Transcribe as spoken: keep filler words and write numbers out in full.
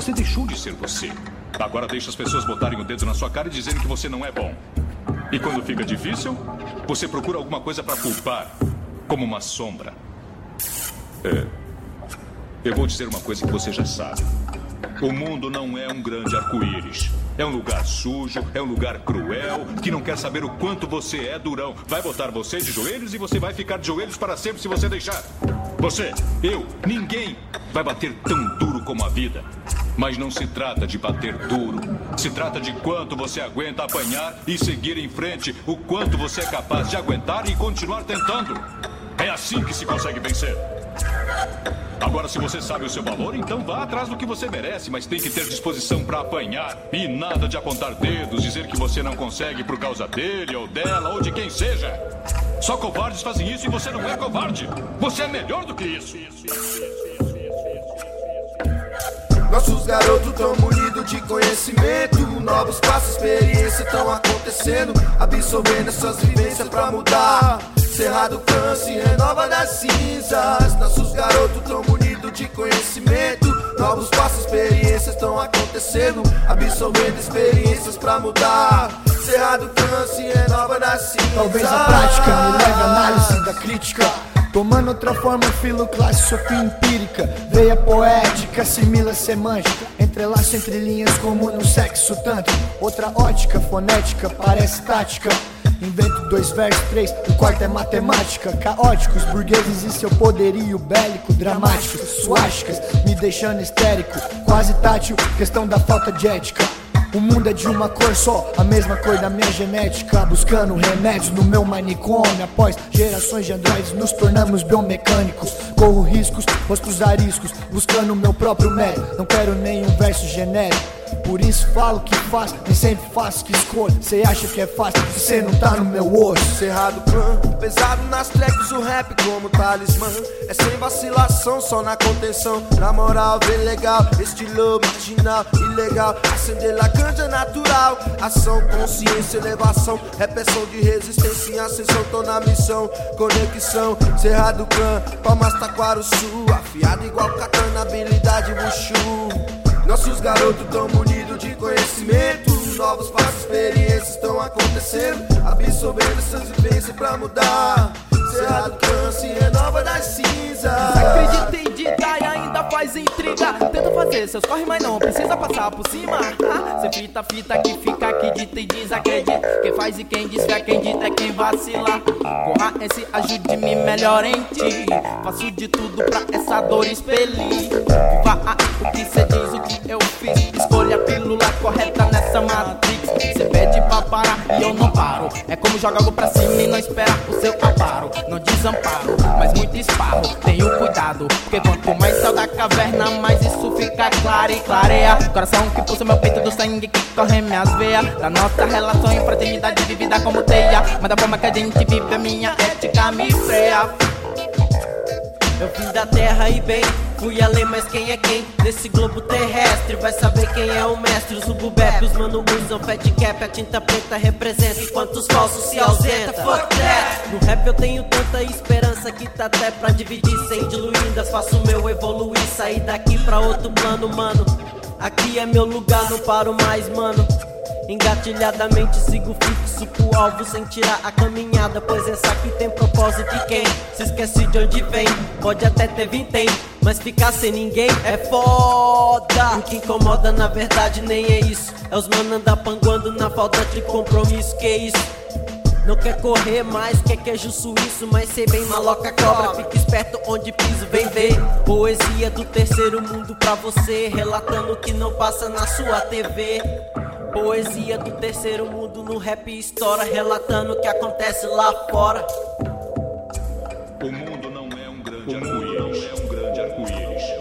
Você deixou de ser você. Agora deixa as pessoas botarem o dedo na sua cara e dizerem que você não é bom. E quando fica difícil, você procura alguma coisa para culpar, como uma sombra. É. Eu vou dizer uma coisa que você já sabe. O mundo não é um grande arco-íris. É um lugar sujo, é um lugar cruel, que não quer saber o quanto você é durão. Vai botar você de joelhos e você vai ficar de joelhos para sempre se você deixar. Você, eu, ninguém vai bater tão duro como a vida. Mas não se trata de bater duro. Se trata de quanto você aguenta apanhar e seguir em frente. O quanto você é capaz de aguentar e continuar tentando. É assim que se consegue vencer. Agora, se você sabe o seu valor, então vá atrás do que você merece, mas tem que ter disposição para apanhar. E nada de apontar dedos, dizer que você não consegue por causa dele ou dela ou de quem seja. Só covardes fazem isso e você não é covarde. Você é melhor do que isso. isso, isso, isso, isso, isso. Nossos garotos tão munidos de conhecimento. Novos passos, experiência tão acontecendo. Absorvendo essas vivências pra mudar. Cerrado Clã se renova das cinzas. Nossos garotos tão munidos de conhecimento. Novos passos, experiências tão acontecendo. Absorvendo experiências pra mudar. Cerrado Clã se renova das cinzas. Talvez a prática me leve à análise da crítica. Tomando outra forma, filo classe, sofia empírica. Veia poética, assimila semântica. Entrelaço entre linhas como no sexo tanto. Outra ótica, fonética, parece tática. Invento dois versos, três, o quarto é matemática. Caóticos, burgueses e seu poderio bélico. Dramáticos, suásticas, me deixando histérico. Quase tátil, questão da falta de ética. O mundo é de uma cor só, a mesma cor da minha genética. Buscando remédios no meu manicômio. Após gerações de androides nos tornamos biomecânicos. Corro riscos, rostos ariscos, buscando o meu próprio mérito. Não quero nenhum verso genérico. Por isso falo que faço, nem sempre faço que escolho. Cê acha que é fácil, se cê não tá no meu osso. Cerrado Clã, pesado nas tracks, o rap como talismã. É sem vacilação, só na contenção. Na moral, vê legal, estilo marginal, ilegal. Acender la canja natural. Ação, consciência, elevação. Repressão de resistência em ascensão, tô na missão. Conexão, Cerrado Clã, Palmas, Taquaro, Sul. Afiado igual katana, habilidade, Wushu. Nossos garotos tão munidos de conhecimento. Novos passos, experiências estão acontecendo. Absorvendo essas vivências pra mudar. Cerrado Clã se renova das cinzas. Acredita em dita e ainda faz intriga. Tenta fazer seus corre, mas não precisa passar por cima. ah, Cê fita, fita que fica aqui dita e desacredita. Quem faz e quem desfia, quem dita é quem vacila. Corra esse, ajude-me melhor em ti. Faço de tudo pra essa dor expelir. Vá aí o que cê diz, o que eu fiz. Escolha a pílula correta nessa matrix. Cê pede pra parar e eu não paro. É como joga algo pra cima e não espera o seu amparo. Não desamparo, mas muito esparro. Tenho cuidado, porque quanto mais saiu da caverna, mais isso fica claro e clareia. Coração que pulsa meu peito, do sangue que corre minhas veias. Da nossa relação em fraternidade vivida como teia. Mas da forma que a gente vive, a minha ética me freia. Eu vim da terra e bem, fui além, mas quem é quem? Nesse globo terrestre, vai saber quem é o mestre. Os sububep, os mano usam fat cap, a tinta preta representa, enquanto os falsos se ausentam. Fuck that! No rap eu tenho tanta esperança que tá até pra dividir sem diluídas. Faço o meu evoluir, sair daqui pra outro plano, mano. Aqui é meu lugar, não paro mais, mano. Engatilhadamente sigo fixo pro alvo sem tirar a caminhada. Pois essa aqui tem propósito e quem se esquece de onde vem pode até ter vintém, mas ficar sem ninguém é foda. O que incomoda na verdade nem é isso. É os mano andar panguando na falta de compromisso. Que isso? Não quer correr mais, quer queijo suíço, mas sei bem maloca cobra. Fica esperto onde piso, vem ver. Poesia do terceiro mundo pra você, relatando o que não passa na sua T V. Poesia do terceiro mundo no rap estoura, relatando o que acontece lá fora. O mundo não é um grande arco-íris.